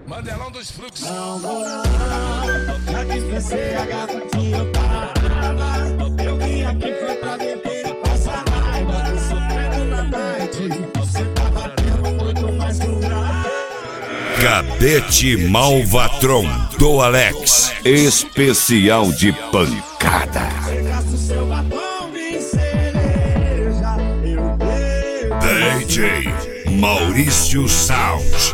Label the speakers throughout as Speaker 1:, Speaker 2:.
Speaker 1: Mandelão dos fluxos.
Speaker 2: Não vou não, já dispensei a gata que eu tava. Eu vim aqui foi pra beber e passar raiva. Sofrendo na night, você tá batendo muito mais rural.
Speaker 3: Cadete Malvatron do Alex, especial de pancada.
Speaker 2: Pegasse o seu batom de cereja, eu bebo.
Speaker 3: DJ Maurício Sound.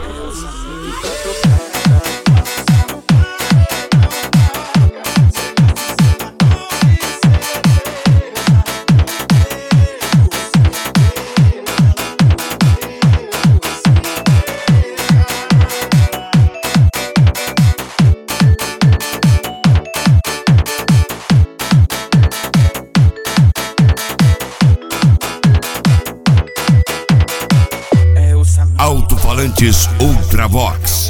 Speaker 3: Alto-falantes Ultravox.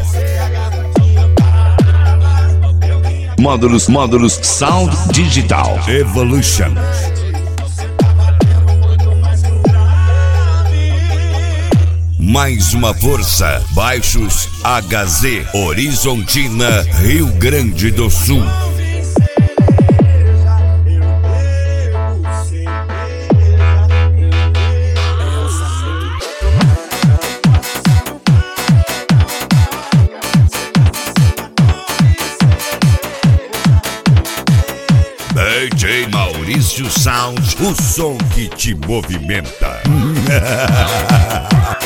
Speaker 3: Módulos Sound Digital Evolution. Mais uma força. Baixos HZ Horizontina, Rio Grande do Sul. DJ Maurício Sound, o som que te movimenta.